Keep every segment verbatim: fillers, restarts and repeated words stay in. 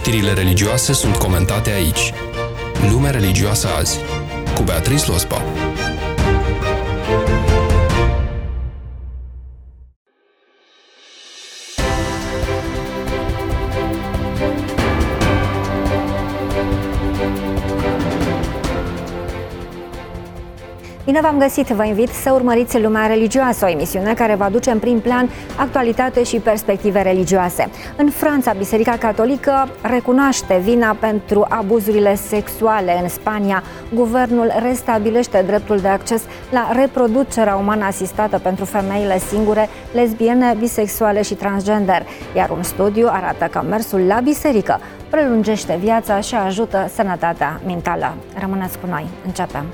Știrile religioase sunt comentate aici. Lumea religioasă azi, cu Beatrice Lospa. Bine v-am găsit! Vă invit să urmăriți Lumea religioasă, o emisiune care va duce în prim plan actualitate și perspective religioase. În Franța, Biserica Catolică recunoaște vina pentru abuzurile sexuale. În Spania, guvernul restabilește dreptul de acces la reproducerea umană asistată pentru femeile singure, lesbiene, bisexuale și transgender. Iar un studiu arată că mersul la biserică prelungește viața și ajută sănătatea mentală. Rămâneți cu noi! Începem!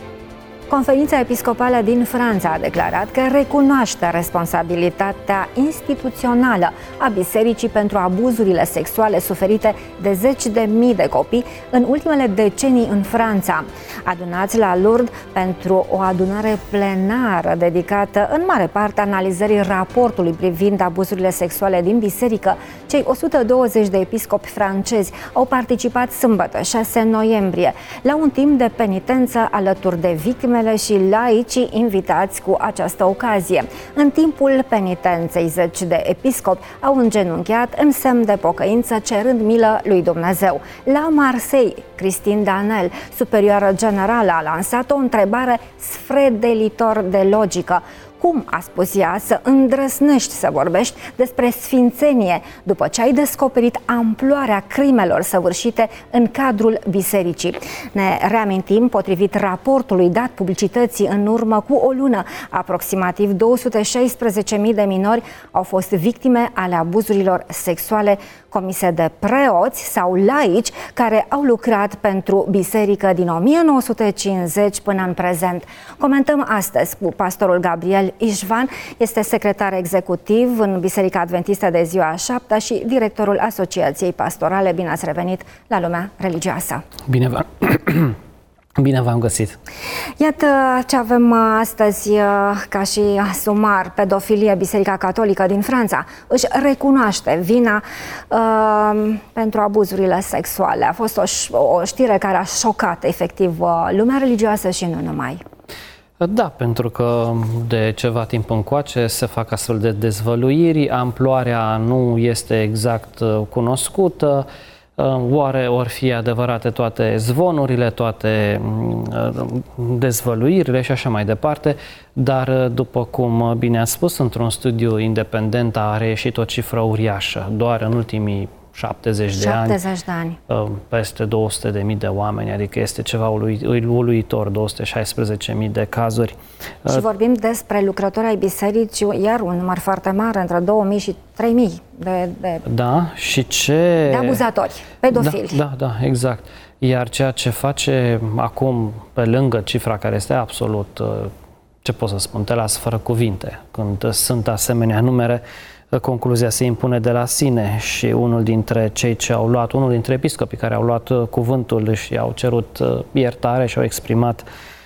Conferința Episcopală din Franța a declarat că recunoaște responsabilitatea instituțională a bisericii pentru abuzurile sexuale suferite de zeci de mii de copii în ultimele decenii în Franța. Adunați la Lourdes pentru o adunare plenară dedicată în mare parte analizării raportului privind abuzurile sexuale din biserică, cei o sută douăzeci de episcopi francezi au participat sâmbătă, șase noiembrie, la un timp de penitență alături de victime și laicii invitați cu această ocazie. În timpul penitenței, zeci de episcopi au îngenunchiat în semn de pocăință, cerând milă lui Dumnezeu. La Marseille, Christine Danel, superioară generală, a lansat o întrebare sfredelitor de logică. Cum, a spus ea, să îndrăznești să vorbești despre sfințenie după ce ai descoperit amploarea crimelor săvârșite în cadrul bisericii? Ne reamintim, potrivit raportului dat publicității în urmă cu o lună, aproximativ două sute șaisprezece mii de minori au fost victime ale abuzurilor sexuale comise de preoți sau laici care au lucrat pentru biserică din o mie nouă sute cincizeci până în prezent. Comentăm astăzi cu pastorul Gabriel Ișvan, este secretar executiv în Biserica Adventistă de Ziua a Șaptea și directorul Asociației Pastorale. Bine ați revenit la Lumea religioasă! Bine v-am, Bine v-am găsit! Iată ce avem astăzi ca și sumar. Pedofilie. Biserica Catolică din Franța își recunoaște vina uh, pentru abuzurile sexuale. A fost o, o știre care a șocat efectiv lumea religioasă și nu numai. Da, pentru că de ceva timp încoace se fac astfel de dezvăluiri, amploarea nu este exact cunoscută, oare or fi adevărate toate zvonurile, toate dezvăluirile și așa mai departe, dar după cum bine ați spus, într-un studiu independent a reieșit o cifră uriașă, doar în ultimii șaptezeci de ani, de ani, peste două sute de mii de oameni, adică este ceva uluitor, două sute șaisprezece mii de cazuri. Și vorbim despre lucrători ai bisericii, iar un număr foarte mare, între două mii și trei mii de, de, da, și ce... de abuzatori, pedofili. Da, da, da, exact. Iar ceea ce face acum, pe lângă cifra care este absolut, ce pot să spun, te las fără cuvinte, când sunt asemenea numere, concluzia se impune de la sine și unul dintre cei ce au luat, unul dintre episcopii care au luat cuvântul și au cerut iertare și au exprimat,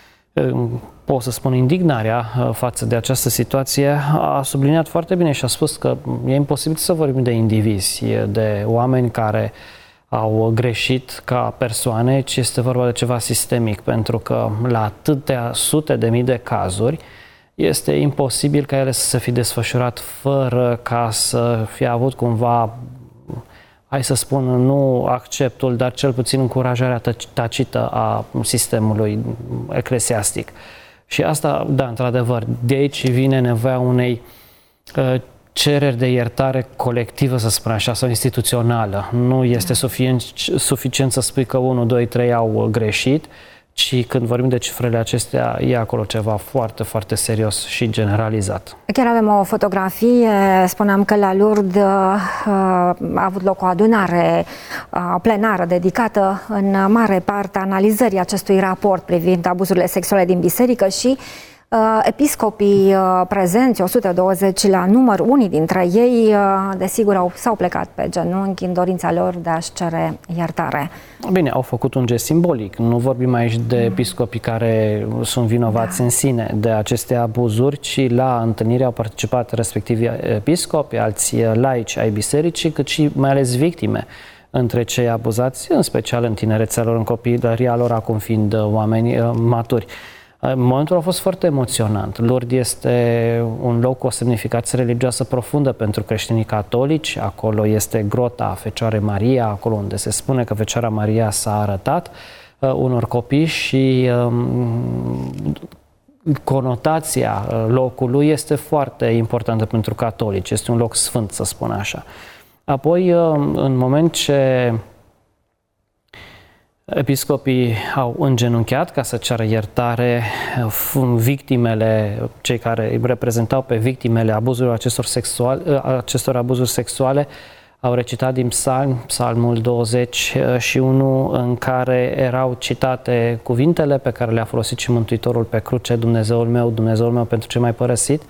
pot să spun, indignarea față de această situație, a subliniat foarte bine și a spus că e imposibil să vorbim de indivizi, de oameni care au greșit ca persoane, ci este vorba de ceva sistemic, pentru că la atâtea sute de mii de cazuri este imposibil ca ele să se fi desfășurat fără ca să fie avut cumva, hai să spun, nu acceptul, dar cel puțin încurajarea tacită a sistemului eclesiastic. Și asta, da, într-adevăr, de aici vine nevoia unei uh, cereri de iertare colectivă, să spun așa, sau instituțională. Nu este suficient, suficient să spui că unu, doi, trei au greșit, ci când vorbim de cifrele acestea, e acolo ceva foarte, foarte serios și generalizat. Chiar avem o fotografie, spuneam că la Lourdes a avut loc o adunare plenară dedicată în mare parte analizării acestui raport privind abuzurile sexuale din biserică și episcopii prezenți, o sută douăzeci la număr, unii dintre ei, desigur, au, s-au plecat pe genunchi în dorința lor de a-și cere iertare. Bine, au făcut un gest simbolic. Nu vorbim aici de episcopii care sunt vinovați da. în sine de aceste abuzuri, ci la întâlnire au participat respectivi episcopi, alți laici ai bisericii, cât și mai ales victime. între cei abuzați, în special în tinerețea lor, în copilăria lor, acum fiind oameni maturi. Momentul a fost foarte emoționant. Lourdes este un loc cu o semnificație religioasă profundă pentru creștinii catolici. Acolo este grota Fecioarei Maria, acolo unde se spune că Fecioara Maria s-a arătat uh, unor copii și um, conotația locului este foarte importantă pentru catolici. Este un loc sfânt, să spun așa. Apoi, în moment ce episcopii au îngenunchiat ca să ceară iertare, victimele, cei care îi reprezentau pe victimele abuzurilor acestor, sexual, acestor abuzuri sexuale, au recitat din psalm, psalmul douăzeci și unu, în care erau citate cuvintele pe care le-a folosit și Mântuitorul pe cruce: Dumnezeul meu, Dumnezeul meu, pentru ce m-ai părăsit?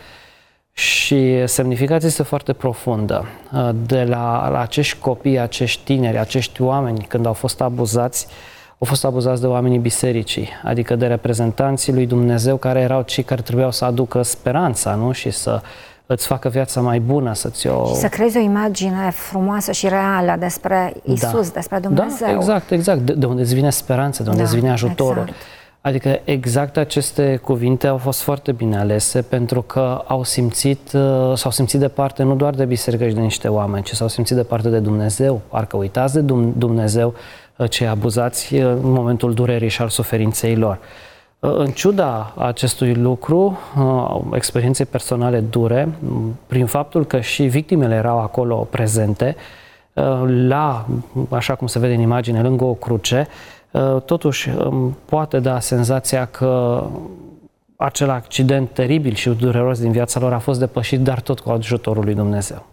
Și semnificația este foarte profundă. De la, la acești copii, acești tineri, acești oameni, când au fost abuzați, au fost abuzați de oamenii bisericii, adică de reprezentanții lui Dumnezeu, care erau cei care trebuiau să aducă speranța, nu? Și să îți facă viața mai bună, să-ți o... Și să creezi o imagine frumoasă și reală despre Isus, da. despre Dumnezeu. Da, exact, exact. De, de unde îți vine speranța, de unde da, îți vine ajutorul. Exact. Adică exact aceste cuvinte au fost foarte bine alese, pentru că au simțit, s-au simțit departe nu doar de biserică și de niște oameni, ci s-au simțit departe de Dumnezeu. Parcă uitați de Dumnezeu, cei abuzați în momentul durerii și al suferinței lor. În ciuda acestui lucru, experienței personale dure, prin faptul că și victimele erau acolo prezente, la, așa cum se vede în imagine, lângă o cruce, totuși poate da senzația că acel accident teribil și dureros din viața lor a fost depășit, dar tot cu ajutorul lui Dumnezeu.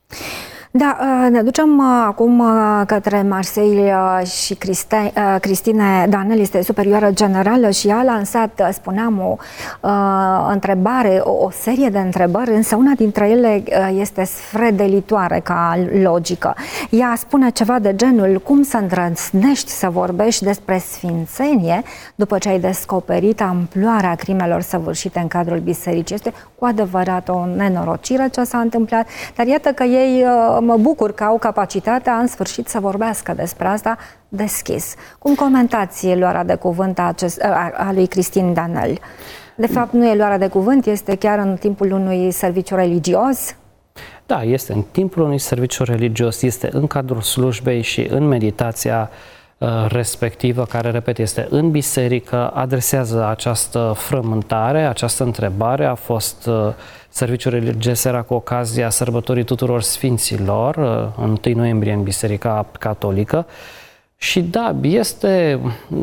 Da, ne ducem acum către Marseille și Criste, Cristine Danel este superioară generală și a lansat, spuneam, o uh, întrebare, o, o serie de întrebări, însă una dintre ele este sfredelitoare ca logică. Ea spune ceva de genul: cum să îndrăznești să vorbești despre sfințenie după ce ai descoperit amploarea crimelor săvârșite în cadrul bisericii? Este cu adevărat o nenorocire ce s-a întâmplat, dar iată că ei, mă bucur că au capacitatea în sfârșit să vorbească despre asta deschis. Cum comentați luarea de cuvânt a, acest, a, a lui Christine Danel? De fapt, nu e luarea de cuvânt, este chiar în timpul unui serviciu religios? Da, este în timpul unui serviciu religios, este în cadrul slujbei și în meditația uh, respectivă, care, repet, este în biserică, adresează această frământare, această întrebare. A fost uh, serviciul religios, era cu ocazia sărbătorii tuturor sfinților, uh, în întâi noiembrie în Biserica Catolică. Și da, este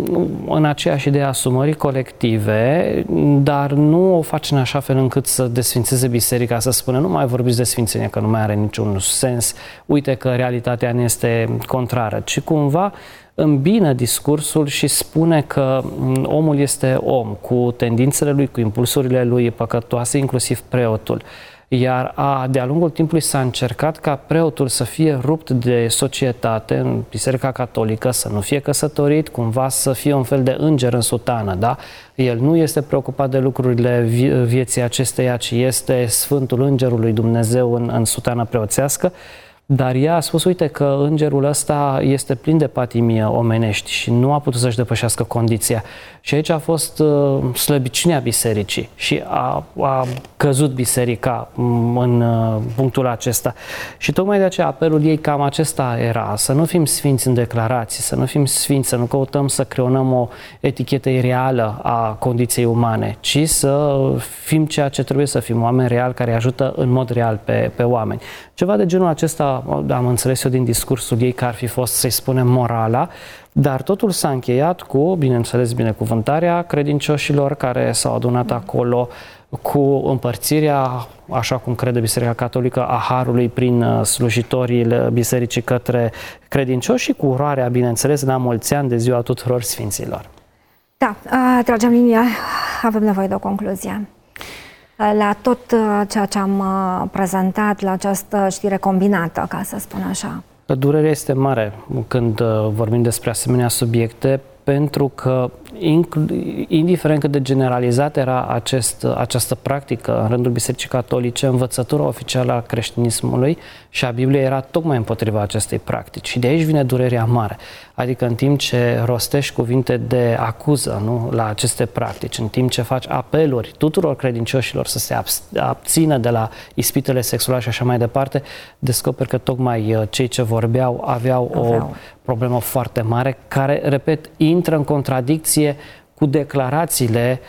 în aceeași idee a asumării colective, dar nu o face în așa fel încât să desfințeze biserica, să spună: nu mai vorbiți de sfințenie, că nu mai are niciun sens, uite că realitatea ne este contrară, ci cumva îmbină discursul și spune că omul este om, cu tendințele lui, cu impulsurile lui păcătoase, inclusiv preotul. Iar a, de-a lungul timpului s-a încercat ca preotul să fie rupt de societate în Biserica Catolică, să nu fie căsătorit, cumva să fie un fel de înger în sutană, da? El nu este preocupat de lucrurile vieții acesteia, ci este Sfântul Îngerul lui Dumnezeu în, în sutană preoțească. Dar ea a spus: uite că îngerul ăsta este plin de patimie omenești și nu a putut să-și depășească condiția. Și aici a fost uh, slăbiciunea bisericii și a, a căzut biserica în uh, punctul acesta. Și tocmai de aceea apelul ei cam acesta era: să nu fim sfinți în declarații, să nu fim sfinți, să nu căutăm să creionăm o etichetă ireală a condiției umane, ci să fim ceea ce trebuie să fim, oameni reali care ajută în mod real pe, pe oameni. Ceva de genul acesta am înțeles eu din discursul ei că ar fi fost, să-i spunem, morala, dar totul s-a încheiat cu, bineînțeles, binecuvântarea credincioșilor care s-au adunat acolo, cu împărțirea, așa cum crede Biserica Catolică, a harului prin slujitorii bisericii către credincioși și cu urarea, bineînțeles, la mulți ani de ziua tuturor sfinților. Da, tragem linia, avem nevoie de o concluzie. La tot ceea ce am prezentat, la această știre combinată, ca să spun așa. Durerea este mare când vorbim despre asemenea subiecte, pentru că, indiferent cât de generalizată era acest, această practică în rândul Bisericii Catolice, învățătura oficială a creștinismului și a Bibliei era tocmai împotriva acestei practici. Și de aici vine durerea mare. Adică în timp ce rostești cuvinte de acuză, nu, la aceste practici, în timp ce faci apeluri tuturor credincioșilor să se abțină de la ispitele sexuale și așa mai departe, descoperi că tocmai cei ce vorbeau aveau o problemă foarte mare, care, repet, intră în contradicție cu declarațiile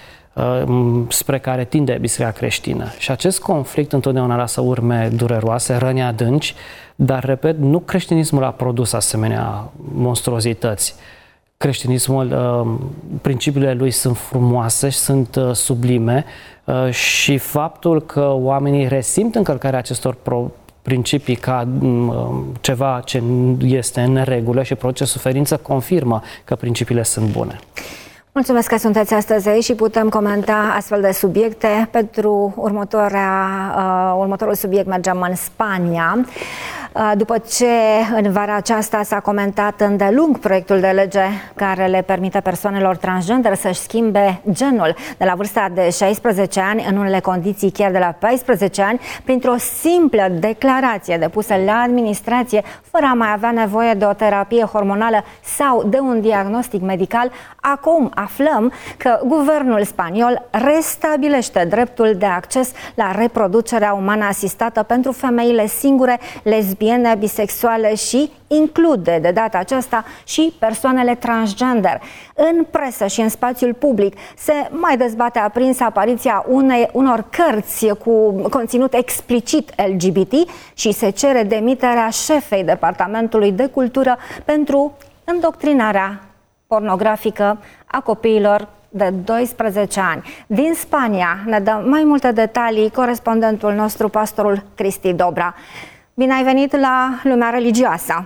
uh, spre care tinde Biserica creștină. Și acest conflict întotdeauna lasă urme dureroase, răni adânci, dar, repet, nu creștinismul a produs asemenea monstruozități. Creștinismul, uh, principiile lui sunt frumoase și sunt uh, sublime uh, și faptul că oamenii resimt încălcarea acestor pro- principii ca uh, ceva ce este în regulă și produce suferință confirmă că principiile sunt bune. Mulțumesc că sunteți astăzi aici și putem comenta astfel de subiecte. Pentru următoarea, uh, următorul subiect mergem în Spania. Uh, după ce în vara aceasta s-a comentat îndelung proiectul de lege care le permite persoanelor transgender să-și schimbe genul de la vârsta de șaisprezece ani, în unele condiții chiar de la paisprezece ani, printr-o simplă declarație depusă la administrație, fără a mai avea nevoie de o terapie hormonală sau de un diagnostic medical, acum aflăm că guvernul spaniol restabilește dreptul de acces la reproducerea umană asistată pentru femeile singure, lesbiene, bisexuale și include de data aceasta și persoanele transgender. În presă și în spațiul public se mai dezbate aprins apariția unei, unor cărți cu conținut explicit L G B T și se cere demiterea șefei Departamentului de Cultură pentru îndoctrinarea pornografică a copiilor de doisprezece ani. Din Spania ne dă mai multe detalii corespondentul nostru, pastorul Cristi Dobra. Bine ai venit la Lumea Religioasă!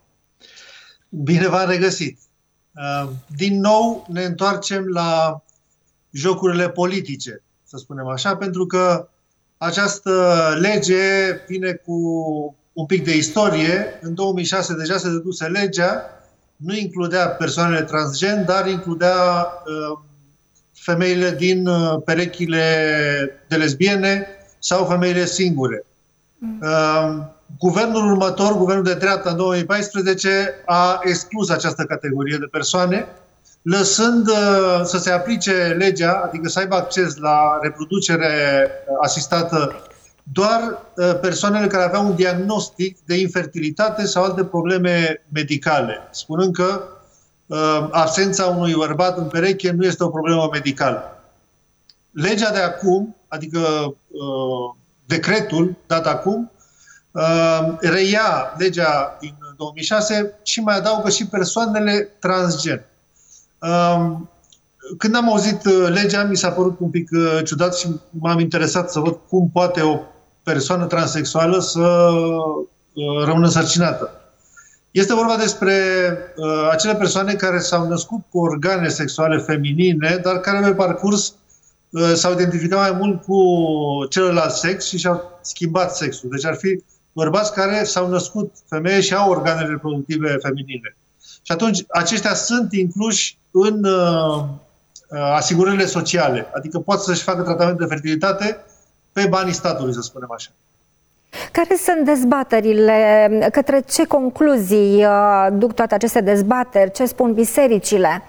Bine v-am regăsit! Din nou ne întoarcem la jocurile politice, să spunem așa, pentru că această lege vine cu un pic de istorie. În două mii șase deja se deduse legea, nu includea persoanele transgen, dar includea uh, femeile din uh, perechile de lesbiene sau femeile singure. Mm. Uh, guvernul următor, guvernul de dreapta în două mii paisprezece, a exclus această categorie de persoane, lăsând uh, să se aplice legea, adică să aibă acces la reproducere asistată doar persoanele care aveau un diagnostic de infertilitate sau alte probleme medicale, spunând că uh, absența unui bărbat în pereche nu este o problemă medicală. Legea de acum, adică uh, decretul dat acum, uh, reia legea din două mii șase și mai adaugă și persoanele transgen. Uh, când am auzit legea, mi s-a părut un pic uh, ciudat și m-am interesat să văd cum poate o persoană transexuală să uh, rămână însărcinată. Este vorba despre uh, acele persoane care s-au născut cu organe sexuale feminine, dar care pe parcurs uh, s-au identificat mai mult cu celălalt sex și și-au schimbat sexul. Deci ar fi bărbați care s-au născut femeie și au organele reproductive feminine. Și atunci aceștia sunt incluși în uh, asigurările sociale, adică pot să-și facă tratament de fertilitate pe banii statului, să spunem așa. Care sunt dezbaterile? Către ce concluzii uh, duc toate aceste dezbateri? Ce spun bisericile?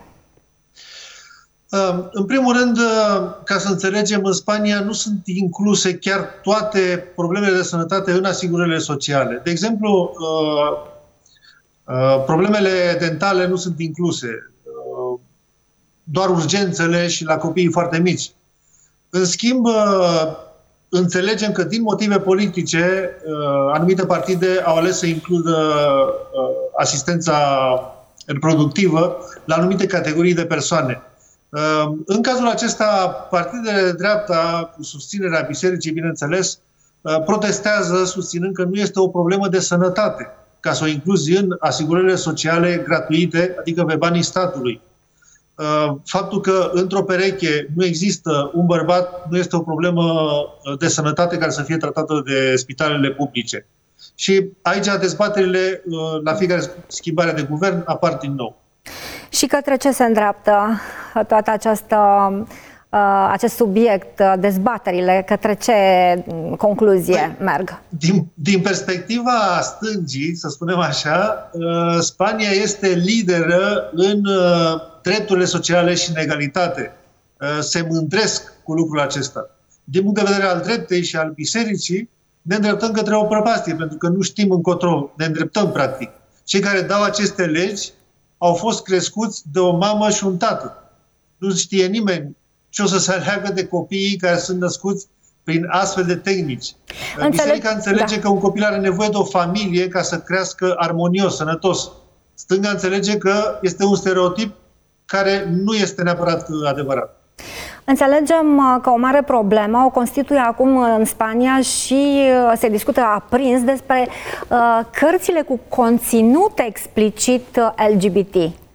Uh, în primul rând, uh, ca să înțelegem, în Spania nu sunt incluse chiar toate problemele de sănătate în asigurările sociale. De exemplu, uh, uh, problemele dentale nu sunt incluse. Uh, doar urgențele și la copiii foarte mici. În schimb, uh, înțelegem că din motive politice anumite partide au ales să includă asistența reproductivă la anumite categorii de persoane. În cazul acesta, partidele de dreapta, cu susținerea bisericii, bineînțeles, protestează susținând că nu este o problemă de sănătate, ca să o incluzi în asigurările sociale gratuite, adică pe banii statului. Faptul că într-o pereche nu există un bărbat nu este o problemă de sănătate care să fie tratată de spitalele publice. Și aici dezbaterile la fiecare schimbare de guvern apar din nou. Și către ce se îndreaptă toată această, acest subiect, dezbaterile, către ce concluzie păi, merg? Din, din perspectiva stângii, să spunem așa, Spania este lideră în drepturile sociale și în egalitate. Se mândresc cu lucrul acesta. Din punct de vedere al dreptei și al bisericii, ne îndreptăm către o prăpastie, pentru că nu știm încotro, ne îndreptăm practic. Cei care dau aceste legi au fost crescuți de o mamă și un tată. Nu știe nimeni ce o să se aleagă de copiii care sunt născuți prin astfel de tehnici. Înțeleg... Biserica înțelege da. că un copil are nevoie de o familie ca să crească armonios, sănătos. Stânga înțelege că este un stereotip care nu este neapărat adevărat. Înțelegem că o mare problemă o constituie acum în Spania și se discută aprins despre uh, cărțile cu conținut explicit L G B T.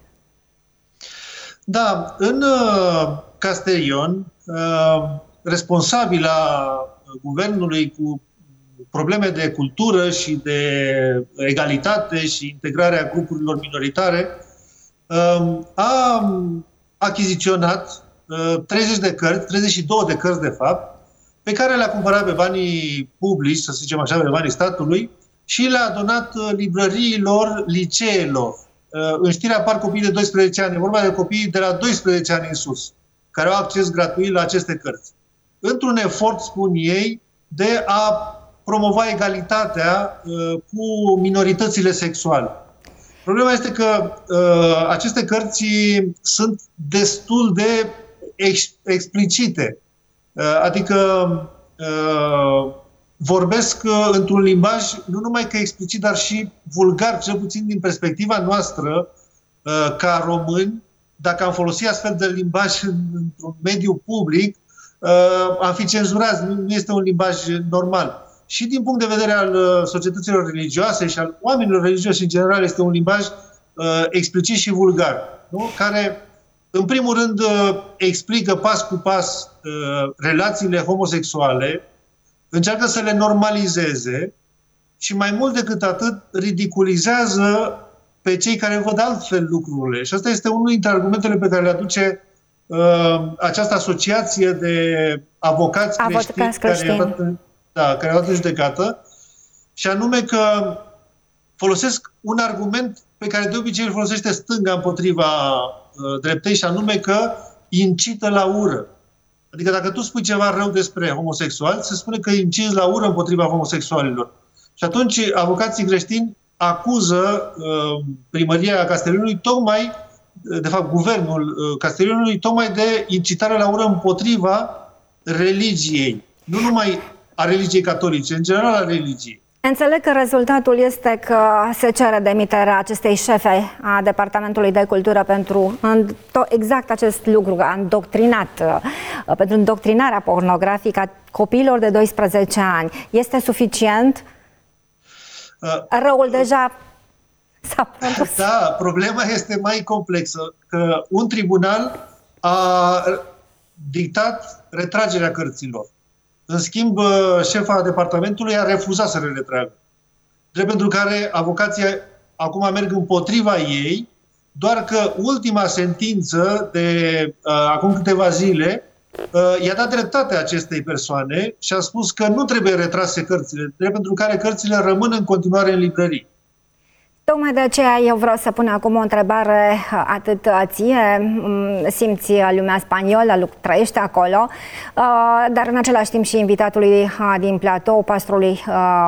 Da, în uh, Castellón, uh, responsabila guvernului cu probleme de cultură și de egalitate și integrarea grupurilor minoritare, uh, a achiziționat treizeci de cărți, treizeci și două de cărți de fapt, pe care le-a cumpărat pe banii publici, să zicem așa, pe banii statului, și le-a donat librăriilor liceelor. În știrea apar copiii de doisprezece ani, e vorba de copiii de la doisprezece ani în sus, care au acces gratuit la aceste cărți. Într-un efort, spun ei, de a promova egalitatea cu minoritățile sexuale. Problema este că uh, aceste cărți sunt destul de ex- explicite. Uh, adică uh, vorbesc uh, într-un limbaj nu numai că explicit, dar și vulgar, cel puțin din perspectiva noastră, uh, ca români. Dacă am folosit astfel de limbaj în, într-un mediu public, uh, am fi cenzurați. Nu, nu este un limbaj normal. Și din punct de vedere al societăților religioase și al oamenilor religioși în general, este un limbaj uh, explicit și vulgar, nu? Care, în primul rând, uh, explică pas cu pas uh, relațiile homosexuale, încearcă să le normalizeze și, mai mult decât atât, ridiculizează pe cei care văd altfel lucrurile. Și asta este unul dintre argumentele pe care le aduce uh, această asociație de avocați creștini, avocați creștini. care i-a dat Da, care au dat în judecată, și anume că folosesc un argument pe care de obicei îl folosește stânga împotriva uh, dreptei, și anume că incită la ură. Adică dacă tu spui ceva rău despre homosexuali, se spune că incizi la ură împotriva homosexualilor. Și atunci avocații creștini acuză uh, primăria Castellónului, tocmai, de fapt guvernul uh, Castellónului, tocmai de incitare la ură împotriva religiei. Nu numai a religiei catolice, în general a religiei. Înțeleg că rezultatul este că se cere demiterea acestei șefe a Departamentului de Cultură pentru exact acest lucru, a îndoctrinat, pentru îndoctrinarea pornografică a copiilor de doisprezece ani. Este suficient? Răul deja s-a produs. Da, problema este mai complexă, că un tribunal a dictat retragerea cărților. În schimb, șefa departamentului a refuzat să le retragă. Drept pentru care avocații acum merg împotriva ei, doar că ultima sentință de uh, acum câteva zile uh, i-a dat dreptate acestei persoane și a spus că nu trebuie retrase cărțile, drept pentru care cărțile rămân în continuare în librării. Tocmai de aceea eu vreau să pun acum o întrebare atât ție, simți lumea spaniolă, trăiește acolo, dar în același timp și invitatului din platou, pastorului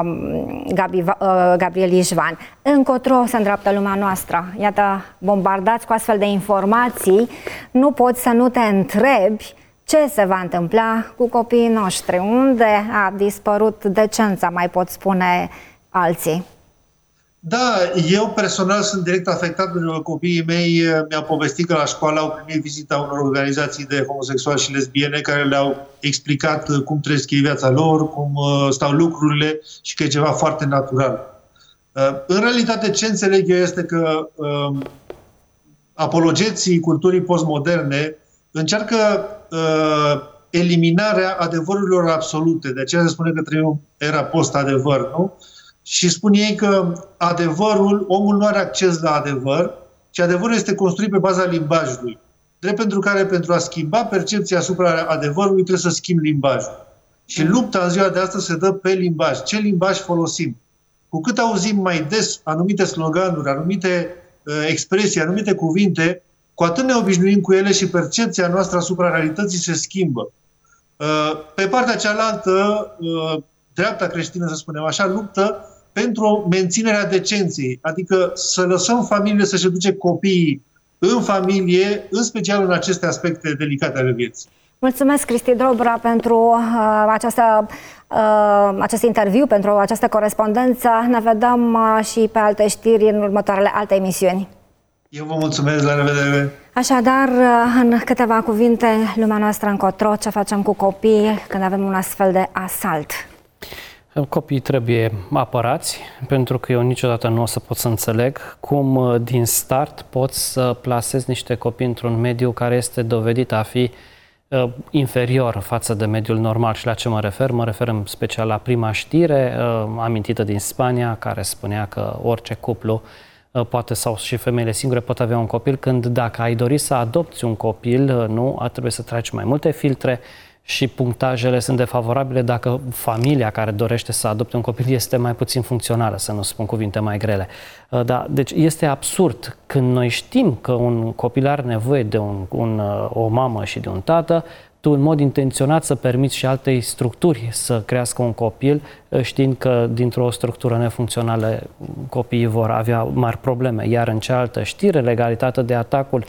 Gabriel Ișvan. Încotro se îndreaptă lumea noastră. Iată, bombardați cu astfel de informații, nu poți să nu te întrebi ce se va întâmpla cu copiii noștri, unde a dispărut decența, mai pot spune alții. Da, eu personal sunt direct afectat pentru că copiii mei mi-au povestit că la școală au primit vizita unor organizații de homosexuali și lesbiene care le-au explicat cum trăiesc ei viața lor, cum stau lucrurile și că e ceva foarte natural. În realitate, ce înțeleg eu este că um, apologeții culturii postmoderne încearcă uh, eliminarea adevărurilor absolute. De aceea se spune că trăim era post-adevăr, nu? Și spun ei că adevărul, omul nu are acces la adevăr ci adevărul este construit pe baza limbajului. Drept pentru care, pentru a schimba percepția asupra adevărului, trebuie să schimbi limbajul. Și lupta în ziua de astăzi se dă pe limbaj. Ce limbaj folosim? Cu cât auzim mai des anumite sloganuri, anumite uh, expresii, anumite cuvinte, cu atât ne obișnuim cu ele și percepția noastră asupra realității se schimbă. Uh, pe partea cealaltă, uh, dreapta creștină, să spunem așa, luptă pentru menținerea decenței, adică să lăsăm familiile să-și educe copiii în familie, în special în aceste aspecte delicate ale vieții. Mulțumesc, Cristi Dobră, pentru uh, această, uh, acest interviu, pentru această corespondență. Ne vedem uh, și pe alte știri în următoarele alte emisiuni. Eu vă mulțumesc, la revedere! Așadar, în câteva cuvinte, lumea noastră încotro, ce facem cu copiii când avem un astfel de asalt? Copiii trebuie apărați, pentru că eu niciodată nu o să pot să înțeleg cum din start poți să plasezi niște copii într-un mediu care este dovedit a fi uh, inferior față de mediul normal. Și la ce mă refer? Mă refer în special la prima știre uh, amintită din Spania, care spunea că orice cuplu uh, poate, sau și femeile singure pot avea un copil, când dacă ai dori să adopți un copil, uh, nu, ar trebui să treci mai multe filtre, și punctajele sunt defavorabile dacă familia care dorește să adopte un copil este mai puțin funcțională, să nu spun cuvinte mai grele. Da, deci este absurd când noi știm că un copil are nevoie de un, un, o mamă și de un tată, tu în mod intenționat să permiți și altei structuri să crească un copil, știind că dintr-o structură nefuncțională copiii vor avea mari probleme. Iar în cealaltă știre, legalitatea de atacul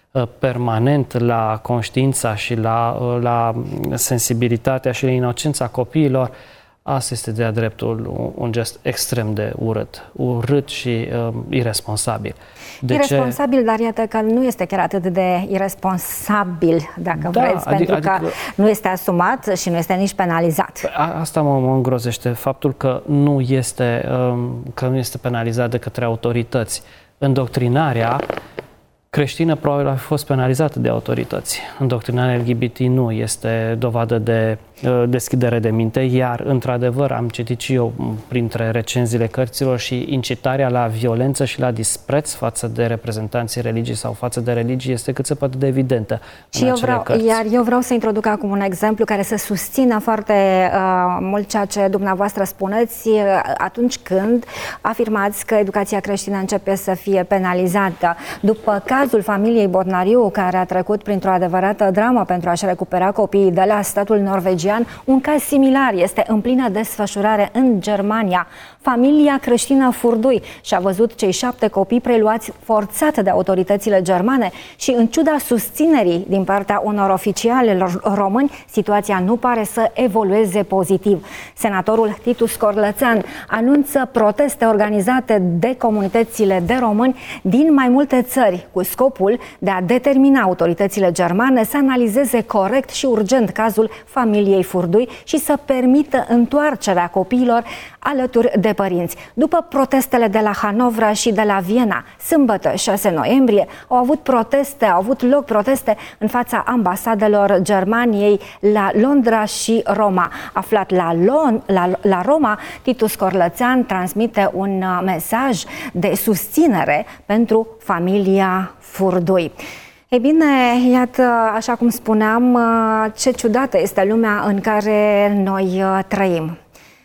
permanent la conștiința și la, la sensibilitatea și la inocența copiilor, asta este de-a dreptul un gest extrem de urât, urât și uh, irresponsabil. De irresponsabil, ce? Dar iată că nu este chiar atât de irresponsabil, dacă da, vreți, adică, pentru că adică, nu este asumat și nu este nici penalizat. A, asta mă, mă îngrozește, faptul că nu este, um, că nu este penalizat de către autorități. Îndoctrinarea creștină probabil a fost penalizată de autorități. Îndoctrinarea L G B T nu este dovadă de uh, deschidere de minte, iar, într-adevăr, am citit și eu printre recenziile cărților și incitarea la violență și la dispreț față de reprezentanții religii sau față de religie este cât se poate de evidentă. Și eu vreau, iar eu vreau să introduc acum un exemplu care să susțină foarte uh, mult ceea ce dumneavoastră spuneți uh, atunci când afirmați că educația creștină începe să fie penalizată. După cazul familiei Botnariu, care a trecut printr-o adevărată dramă pentru a-și recupera copiii de la statul norvegian, un caz similar este în plină desfășurare în Germania. Familia creștină Furdui și-a văzut cei șapte copii preluați forțat de autoritățile germane și, în ciuda susținerii din partea unor oficiali români, situația nu pare să evolueze pozitiv. Senatorul Titus Corlățean anunță proteste organizate de comunitățile de români din mai multe țări, cu scopul de a determina autoritățile germane să analizeze corect și urgent cazul familiei Furdui și să permită întoarcerea copiilor alături de părinți. După protestele de la Hanovra și de la Viena, sâmbătă șase noiembrie, au avut proteste, au avut loc proteste în fața ambasadelor Germaniei la Londra și Roma. Aflat la, Lon, la, la Roma, Titus Corlățean transmite un mesaj de susținere pentru familia Furdui. Ei bine, iată, așa cum spuneam, ce ciudată este lumea în care noi trăim.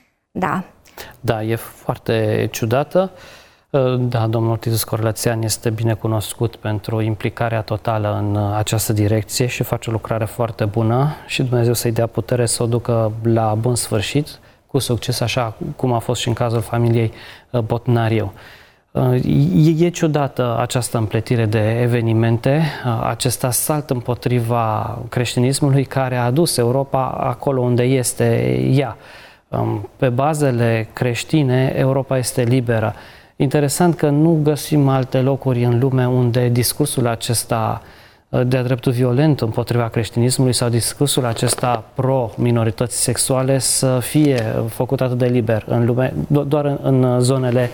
Da. Da, e foarte ciudată. Da, domnul Titus Corlățean este bine cunoscut pentru implicarea totală în această direcție și face o lucrare foarte bună și Dumnezeu să-i dea putere să o ducă la bun sfârșit, cu succes, așa cum a fost și în cazul familiei Botnariu. E, e ciudată această împletire de evenimente, acest asalt împotriva creștinismului care a adus Europa acolo unde este ea. Pe bazele creștine, Europa este liberă. Interesant că nu găsim alte locuri în lume unde discursul acesta de-a dreptul violent împotriva creștinismului sau discursul acesta pro-minorități sexuale să fie făcut atât de liber în lume, doar în, în zonele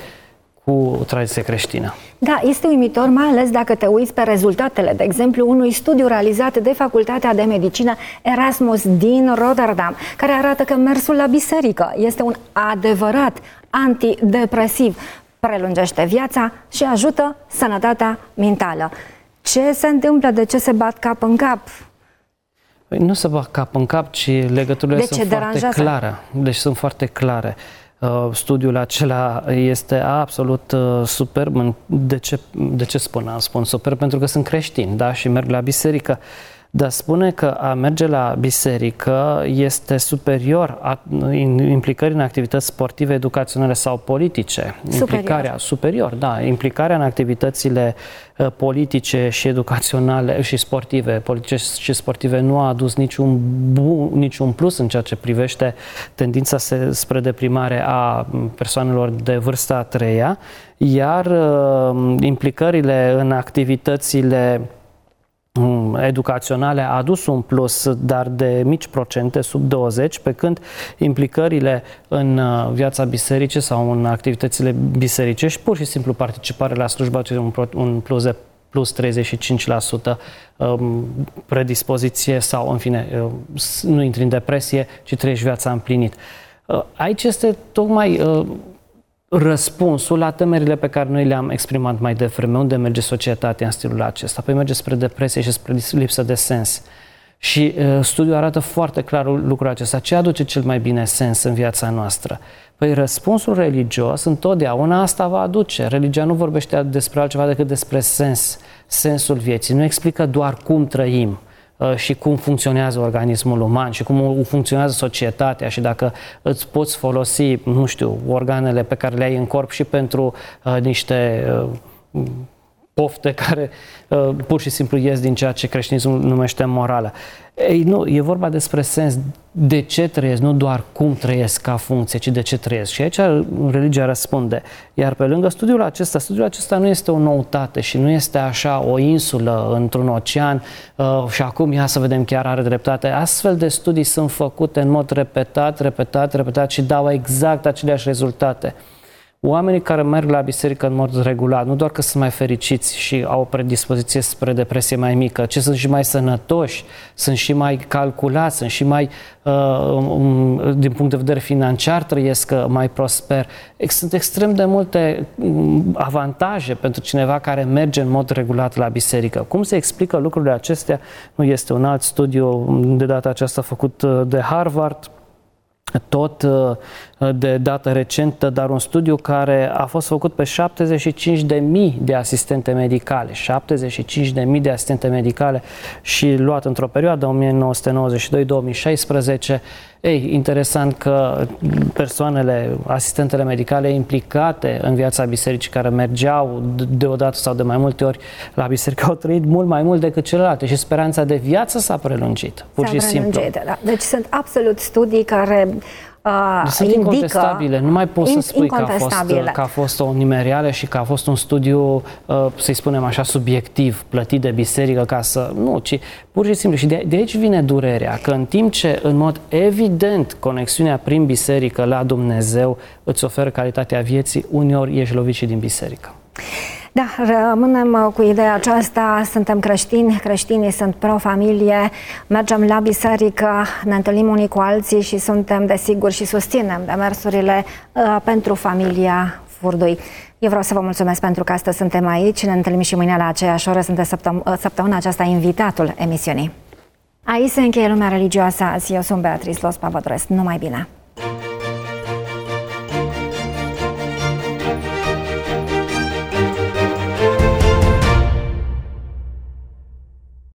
cu tradiție creștină. Da, este uimitor, mai ales dacă te uiți pe rezultatele, de exemplu, unui studiu realizat de Facultatea de Medicină Erasmus din Rotterdam, care arată că mersul la biserică este un adevărat antidepresiv. prelungește viața și ajută sănătatea mentală. Ce se întâmplă? De ce se bat cap în cap? Păi nu se bat cap în cap, ci legăturile sunt foarte clare. Deci sunt foarte clare. Uh, studiul acela este absolut uh, superb. De ce, de ce spun? Spun superb pentru că sunt creștini, da? Și merg la biserică. Dar spune că a merge la biserică este superior a, implicării în activități sportive, educaționale sau politice. Superior. Implicarea superior, da. Implicarea în activitățile uh, politice și educaționale și sportive, politice și sportive nu a adus niciun, bu, niciun plus în ceea ce privește tendința se, spre deprimare a persoanelor de vârsta a treia, iar uh, implicările în activitățile educaționale a adus un plus, dar de mici procente, sub douăzeci, pe când implicările în viața bisericii sau în activitățile bisericești, pur și simplu participare la slujba, un plus de plus treizeci și cinci la sută predispoziție sau, în fine, nu intri în depresie, ci trăiești viața împlinit. Aici este tocmai răspunsul la temerile pe care noi le-am exprimat mai devreme. Unde merge societatea în stilul acesta? Păi merge spre depresie și spre lipsă de sens. Și uh, studiul arată foarte clar lucrul acesta. Ce aduce cel mai bine sens în viața noastră? Păi răspunsul religios întotdeauna asta va aduce. Religia nu vorbește despre altceva decât despre sens, sensul vieții. Nu explică doar cum trăim și cum funcționează organismul uman și cum funcționează societatea și dacă îți poți folosi, nu știu, organele pe care le ai în corp și pentru uh, niște uh, pofte care uh, pur și simplu ies din ceea ce creștinismul numește morală. Ei, nu, e vorba despre sens, de ce trăiesc, nu doar cum trăiesc ca funcție, ci de ce trăiesc. Și aici religia răspunde. Iar pe lângă studiul acesta, studiul acesta nu este o noutate și nu este așa o insulă într-un ocean uh, și acum ia să vedem chiar are dreptate. Astfel de studii sunt făcute în mod repetat, repetat, repetat și dau exact aceleași rezultate. Oamenii care merg la biserică în mod regulat, nu doar că sunt mai fericiți și au o predispoziție spre depresie mai mică, ci sunt și mai sănătoși, sunt și mai calculați, sunt și mai, uh, um, din punct de vedere financiar, trăiesc mai prosper. Sunt extrem de multe avantaje pentru cineva care merge în mod regulat la biserică. Cum se explică lucrurile acestea? Nu este un alt studiu de data aceasta făcut de Harvard, tot de dată recentă, dar un studiu care a fost făcut pe șaptezeci și cinci de mii de asistente medicale, șaptezeci și cinci de mii de asistente medicale și luat într-o perioadă o mie nouă sute nouăzeci și doi - două mii șaisprezece. Ei, interesant că persoanele, asistentele medicale implicate în viața bisericii, care mergeau deodată sau de mai multe ori la biserică, au trăit mult mai mult decât celelalte și speranța de viață s-a prelungit, pur și simplu. Da. Deci sunt absolut studii care Uh, sunt indică, incontestabile. Nu mai poți să spui că a, fost, că a fost o nimereală și că a fost un studiu, uh, să-i spunem așa, subiectiv, plătit de biserică ca să... Nu, ci pur și simplu. Și de, de aici vine durerea, că în timp ce, în mod evident, conexiunea prin biserică la Dumnezeu îți oferă calitatea vieții, uneori ești lovit și din biserică. Da, rămânem cu ideea aceasta, suntem creștini, creștinii sunt pro-familie, mergem la biserică, ne întâlnim unii cu alții și suntem, desigur, și susținem demersurile uh, pentru familia Furdui. Eu vreau să vă mulțumesc pentru că astăzi suntem aici, ne întâlnim și mâine la aceeași oră, sunteți săptăm- săptămâna aceasta invitatul emisiunii. Aici se încheie Lumea Religioasă azi, eu sunt Beatrice Lospa, vă doresc numai bine!